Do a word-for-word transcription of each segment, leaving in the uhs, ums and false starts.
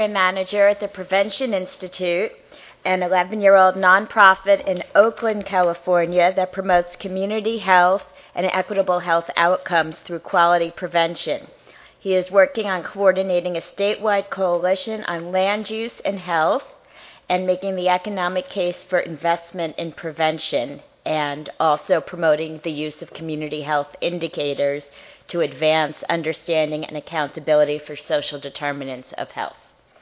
Manager at the Prevention Institute, an eleven-year-old nonprofit in Oakland, California that promotes community health and equitable health outcomes through quality prevention. He is working on coordinating a statewide coalition on land use and health and making the economic case for investment in prevention, and also promoting the use of community health indicators to advance understanding and accountability for social determinants of health.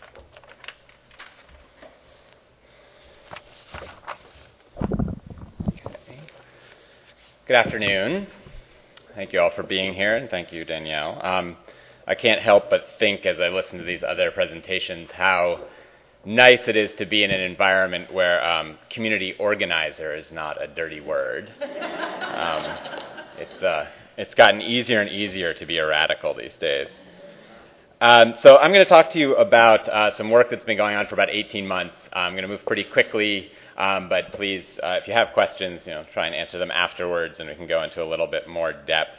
Good afternoon. Thank you all for being here, and thank you, Danielle. Um, I can't help but think as I listen to these other presentations how nice it is to be in an environment where um, community organizer is not a dirty word. Um, it's, uh, it's gotten easier and easier to be a radical these days. Um, so I'm going to talk to you about uh, some work that's been going on for about eighteen months. I'm going to move pretty quickly. Um, but please, uh, if you have questions, you know, try and answer them afterwards, and we can go into a little bit more depth.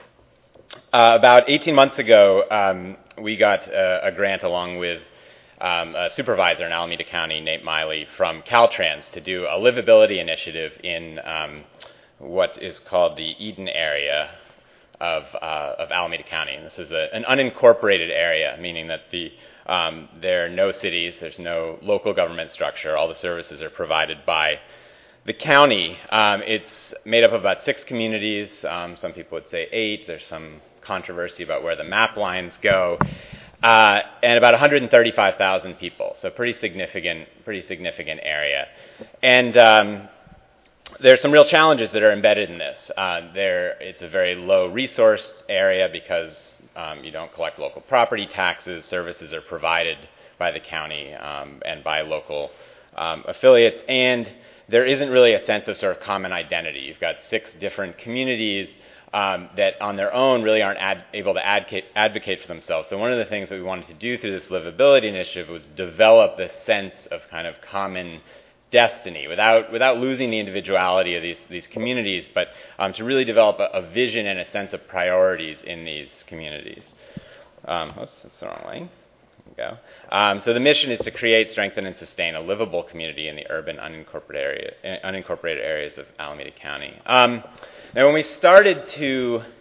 Uh, about eighteen months ago, um, we got a, a grant along with um, a supervisor in Alameda County, Nate Miley, from Caltrans to do a livability initiative in um, what is called the Eden area of, uh, of Alameda County. And this is a, an unincorporated area, meaning that the Um, there are no cities, there's no local government structure, all the services are provided by the county. Um, it's made up of about six communities, um, some people would say eight, there's some controversy about where the map lines go, uh, and about one hundred thirty-five thousand people, so pretty significant, pretty significant area. And um, there's some real challenges that are embedded in this. Uh, there, it's a very low resource area because Um, you don't collect local property taxes. Services are provided by the county um, and by local um, affiliates. And there isn't really a sense of sort of common identity. You've got six different communities um, that on their own really aren't ad- able to advocate, advocate for themselves. So one of the things that we wanted to do through this livability initiative was develop this sense of kind of common destiny without without losing the individuality of these these communities, but um, to really develop a, a vision and a sense of priorities in these communities. Um, oops, that's the wrong line. There we go. Um, so the mission is to create, strengthen, and sustain a livable community in the urban unincorporated area, unincorporated areas of Alameda County. Um, now, when we started to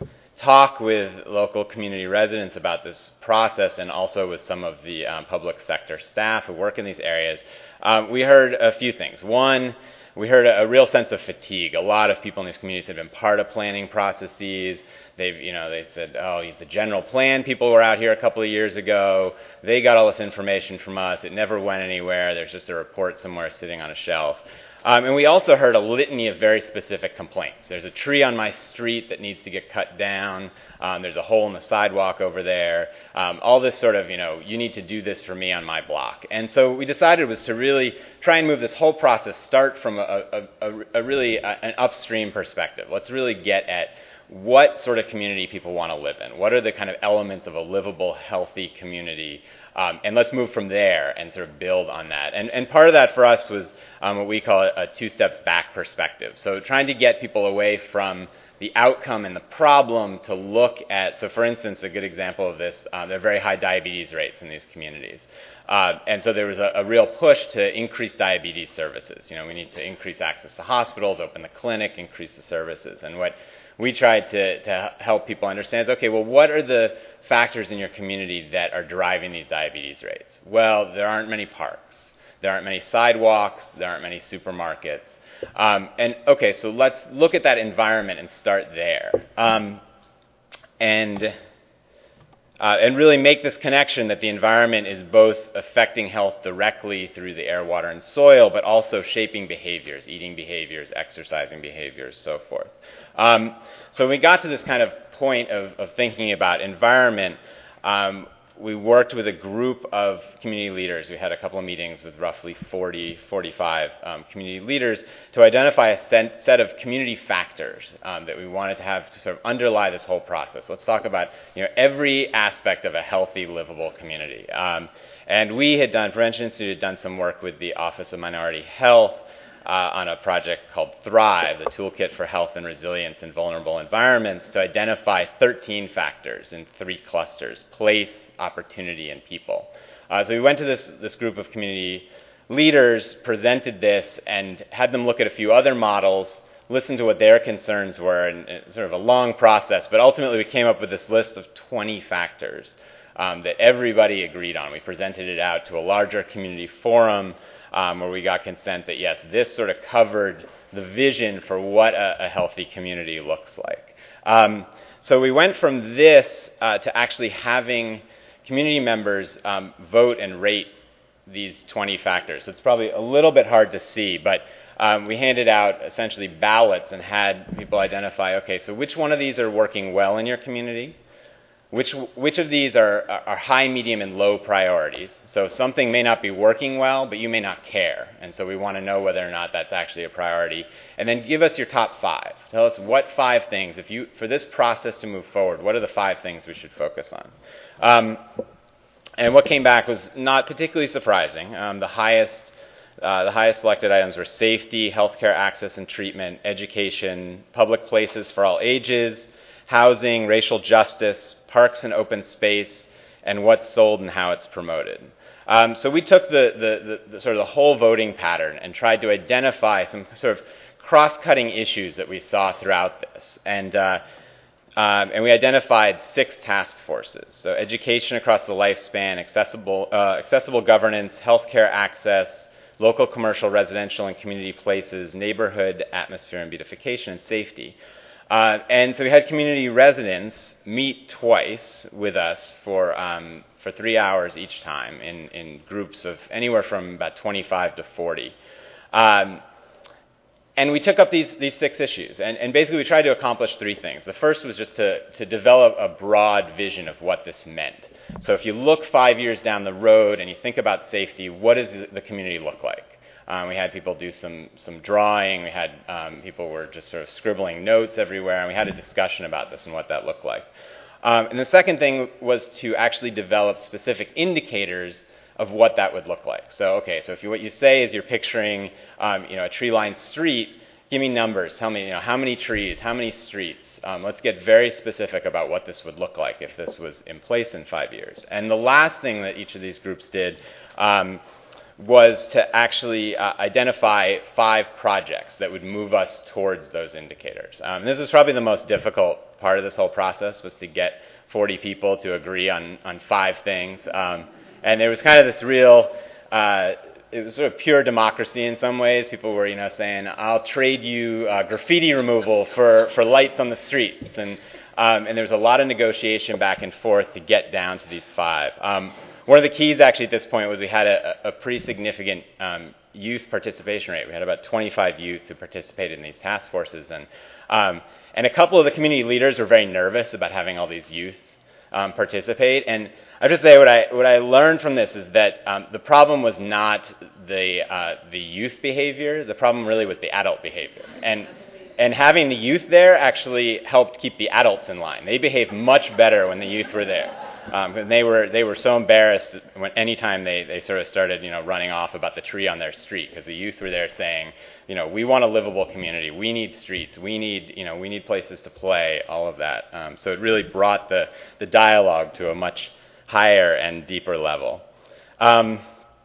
talk with local community residents about this process, and also with some of the um, public sector staff who work in these areas, Um, we heard a few things. One, we heard a, a real sense of fatigue. A lot of people in these communities have been part of planning processes. They've, you know, they said, oh, the general plan people were out here a couple of years ago. They got all this information from us. It never went anywhere. There's just a report somewhere sitting on a shelf. Um, and we also heard a litany of very specific complaints. There's a tree on my street that needs to get cut down. Um, there's a hole in the sidewalk over there. Um, all this sort of, you know, you need to do this for me on my block. And so what we decided was to really try and move this whole process, start from a, a, a, a really a, an upstream perspective. Let's really get at what sort of community people want to live in. What are the kind of elements of a livable, healthy community? Um, and let's move from there and sort of build on that. And, and part of that for us was um, what we call a, a two steps back perspective. So trying to get people away from the outcome and the problem to look at, so for instance, a good example of this, uh, there are very high diabetes rates in these communities. Uh, and so there was a, a real push to increase diabetes services. You know, we need to increase access to hospitals, open the clinic, increase the services. And what we tried to, to help people understand is, okay, well, what are the factors in your community that are driving these diabetes rates? Well, there aren't many parks. There aren't many sidewalks. There aren't many supermarkets. Um, and, okay, so let's look at that environment and start there. Um, and... Uh, and really make this connection that the environment is both affecting health directly through the air, water, and soil, but also shaping behaviors, eating behaviors, exercising behaviors, so forth. Um, so when we got to this kind of point of, of thinking about environment, um, we worked with a group of community leaders. We had a couple of meetings with roughly forty, forty-five um, community leaders to identify a set of community factors um, that we wanted to have to sort of underlie this whole process. Let's talk about, you know, every aspect of a healthy, livable community. Um, and we had done, Prevention Institute had done some work with the Office of Minority Health uh, on a project called Thrive, the Toolkit for Health and Resilience in Vulnerable Environments, to identify thirteen factors in three clusters: place, opportunity, and people. Uh, so we went to this, this group of community leaders, presented this, and had them look at a few other models, listen to what their concerns were, and, and sort of a long process. But ultimately, we came up with this list of twenty factors um, that everybody agreed on. We presented it out to a larger community forum um, where we got consent that, yes, this sort of covered the vision for what a, a healthy community looks like. Um, so we went from this uh, to actually having community members um, vote and rate these twenty factors. So it's probably a little bit hard to see, but um, we handed out essentially ballots and had people identify, okay, so which one of these are working well in your community? Which which of these are, are high, medium, and low priorities? So something may not be working well, but you may not care. And so we want to know whether or not that's actually a priority. And then give us your top five. Tell us what five things, if you for this process to move forward, what are the five things we should focus on? Um, and what came back was not particularly surprising. Um, the highest uh, the highest selected items were safety, healthcare access and treatment, education, public places for all ages, housing, racial justice, parks and open space, and what's sold and how it's promoted. Um, so we took the, the, the, the sort of the whole voting pattern and tried to identify some sort of cross-cutting issues that we saw throughout this. And, uh, um, and we identified six task forces. So education across the lifespan, accessible, uh, accessible governance, healthcare access, local commercial, residential, and community places, neighborhood, atmosphere, and beautification, and safety. Uh, and so we had community residents meet twice with us for um, for three hours each time in, in groups of anywhere from about twenty-five to forty. Um, and we took up these these six issues. And, and basically we tried to accomplish three things. The first was just to, to develop a broad vision of what this meant. So if you look five years down the road and you think about safety, what does the community look like? Um, we had people do some some drawing. We had um, people were just sort of scribbling notes everywhere, and we had a discussion about this and what that looked like. Um, and the second thing was to actually develop specific indicators of what that would look like. So, okay, so if you, what you say is you're picturing, um, you know, a tree-lined street, give me numbers. Tell me, you know, how many trees, how many streets. Um, let's get very specific about what this would look like if this was in place in five years. And the last thing that each of these groups did um, was to actually uh, identify five projects that would move us towards those indicators. Um, this was probably the most difficult part of this whole process, was to get forty people to agree on, on five things. Um, and there was kind of this real, uh, it was sort of pure democracy in some ways. People were, you know, saying, I'll trade you uh, graffiti removal for, for lights on the streets. And, um, and there was a lot of negotiation back and forth to get down to these five. Um, One of the keys actually at this point was we had a, a pretty significant um, youth participation rate. We had about twenty-five youth who participated in these task forces. And, um, and a couple of the community leaders were very nervous about having all these youth um, participate. And I have to say what I, what I learned from this is that um, the problem was not the, uh, the youth behavior. The problem really was the adult behavior. And, and having the youth there actually helped keep the adults in line. They behaved much better when the youth were there. Um, and they were they were so embarrassed when anytime they, they sort of started, you know, running off about the tree on their street, because the youth were there saying, you know, we want a livable community, we need streets, we need, you know, we need places to play, all of that. Um, so it really brought the the dialogue to a much higher and deeper level. Um,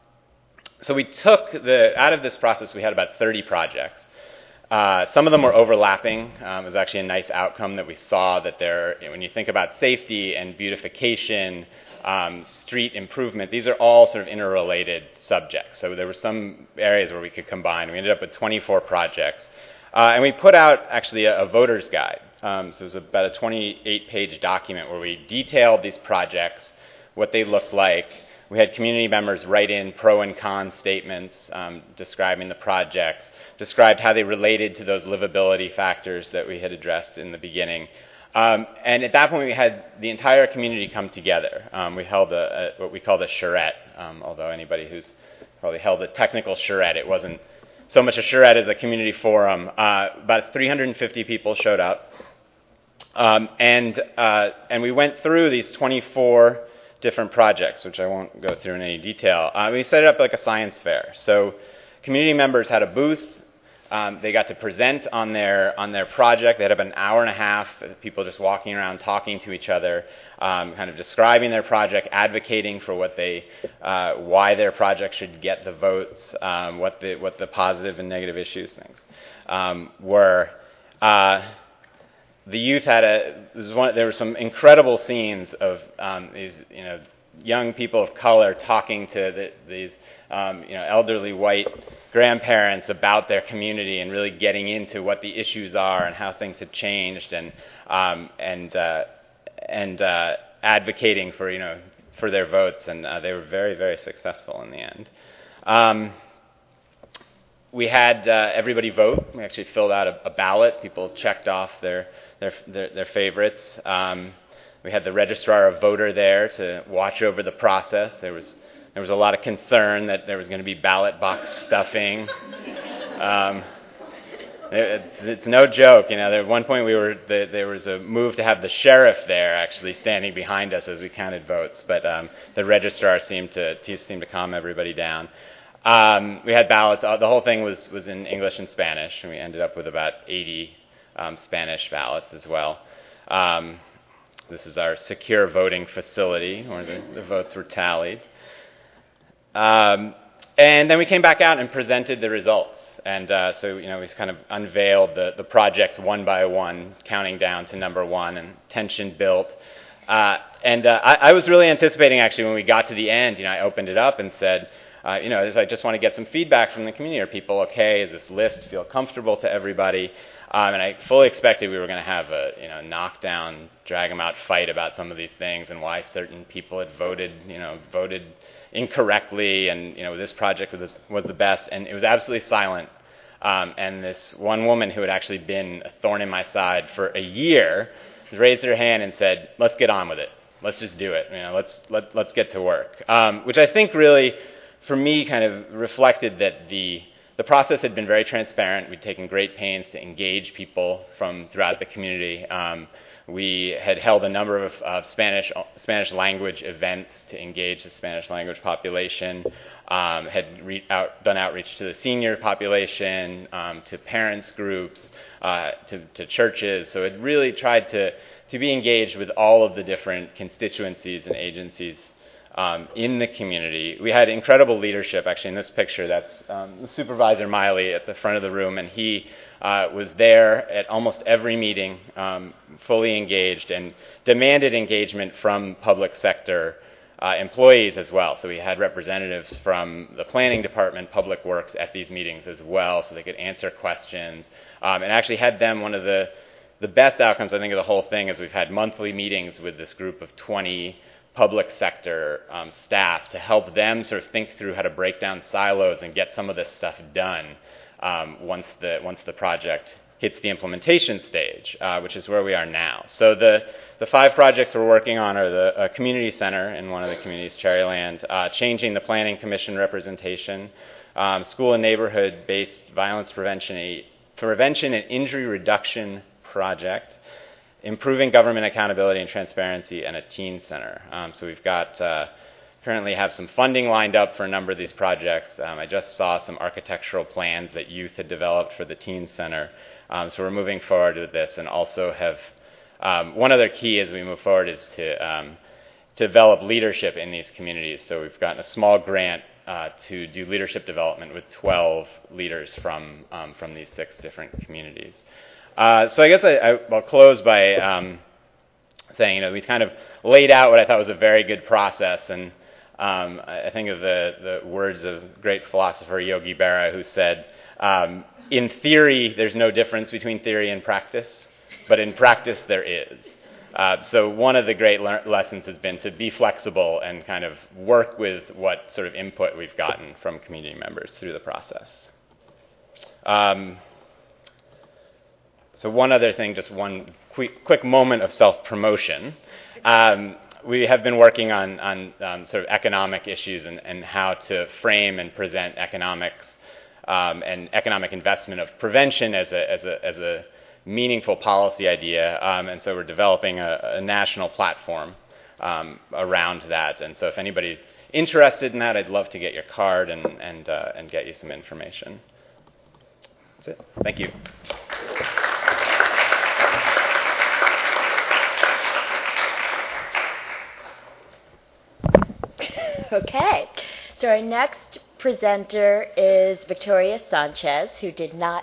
so we took the out of this process, we had about thirty projects. Uh, some of them were overlapping. Um, it was actually a nice outcome that we saw that there, you know, when you think about safety and beautification, um, street improvement, these are all sort of interrelated subjects. So there were some areas where we could combine. We ended up with twenty-four projects. Uh, and we put out actually a, a voter's guide. Um, so it was about a twenty-eight page document where we detailed these projects, what they looked like. We had community members write in pro and con statements um, describing the projects, described how they related to those livability factors that we had addressed in the beginning. Um, and at that point, we had the entire community come together. Um, we held a, a, what we called a charrette, um, although anybody who's probably held a technical charrette, it wasn't so much a charrette as a community forum. Uh, about three hundred fifty people showed up. Um, and, uh, and we went through these twenty-four different projects, which I won't go through in any detail. Uh, we set it up like a science fair. So community members had a booth. Um, they got to present on their on their project. They had about an hour and a half, people just walking around, talking to each other, um, kind of describing their project, advocating for what they, uh, why their project should get the votes, um, what the what the positive and negative issues things um, were. Uh, the youth had a. This was one. There were some incredible scenes of um, these, you know, young people of color talking to the, these, um, you know, elderly white grandparents about their community and really getting into what the issues are and how things had changed, and um, and uh, and uh, advocating for, you know, for their votes, and uh, they were very, very successful in the end. Um, we had uh, everybody vote. We actually filled out a, a ballot. People checked off their their their, their favorites. Um, we had the registrar of voter there to watch over the process. There was There was a lot of concern that there was going to be ballot box stuffing. Um, it, it's, it's no joke, you know. At one point, we were the, there was a move to have the sheriff there, actually standing behind us as we counted votes. But um, the registrar seemed to seemed to calm everybody down. Um, we had ballots. The whole thing was was in English and Spanish, and we ended up with about eighty um, Spanish ballots as well. Um, this is our secure voting facility, where the, the votes were tallied. Um, and then we came back out and presented the results. And uh, so, you know, we kind of unveiled the, the projects one by one, counting down to number one, and tension built. Uh, and uh, I, I was really anticipating, actually, when we got to the end, you know, I opened it up and said, uh, you know, I just want to get some feedback from the community. Are people okay? Is this list feel comfortable to everybody? Um, and I fully expected we were going to have a, you know, knockdown, drag them out fight about some of these things and why certain people had voted, you know, voted incorrectly, and, you know, this project was, was the best, and it was absolutely silent. Um, and this one woman who had actually been a thorn in my side for a year raised her hand and said, "Let's get on with it. Let's just do it. You know, let's let let's get to work." Um, which I think really, for me, kind of reflected that the the process had been very transparent. We'd taken great pains to engage people from throughout the community. Um, We had held a number of uh, Spanish Spanish language events to engage the Spanish language population, um, had re- out, done outreach to the senior population, um, to parents groups, uh, to, to churches. So it really tried to, to be engaged with all of the different constituencies and agencies um, in the community. We had incredible leadership. Actually, in this picture, that's um, Supervisor Miley at the front of the room, and he Uh, was there at almost every meeting, um, fully engaged, and demanded engagement from public sector uh, employees as well. So we had representatives from the planning department, public works at these meetings as well, so they could answer questions, um, and actually had them, one of the, the best outcomes, I think, of the whole thing is we've had monthly meetings with this group of twenty public sector um, staff to help them sort of think through how to break down silos and get some of this stuff done. Um, once the once the project hits the implementation stage, uh, which is where we are now. So the the five projects we're working on are the uh, community center in one of the communities, Cherryland, uh, changing the planning commission representation, um, school and neighborhood-based violence prevention, a prevention and injury reduction project, improving government accountability and transparency, and a teen center. Um, so we've got. Uh, Currently have some funding lined up for a number of these projects. Um, I just saw some architectural plans that youth had developed for the Teen Center. Um, so we're moving forward with this, and also have um, one other key as we move forward is to, um, to develop leadership in these communities. So we've gotten a small grant uh, to do leadership development with twelve leaders from um, from these six different communities. Uh, so I guess I, I, I'll close by um, saying, you know, we kind of laid out what I thought was a very good process, and Um, I think of the, the words of great philosopher Yogi Berra, who said, um, in theory, there's no difference between theory and practice, but in practice, there is. Uh, so one of the great le- lessons has been to be flexible and kind of work with what sort of input we've gotten from community members through the process. Um, so one other thing, just one quick, quick moment of self-promotion. Um, We have been working on, on um, sort of economic issues and, and how to frame and present economics um, and economic investment of prevention as a as a as a meaningful policy idea. Um, and so we're developing a, a national platform um, around that. And so if anybody's interested in that, I'd love to get your card and and uh, and get you some information. That's it. Thank you. Okay, so our next presenter is Victoria Sanchez, who did not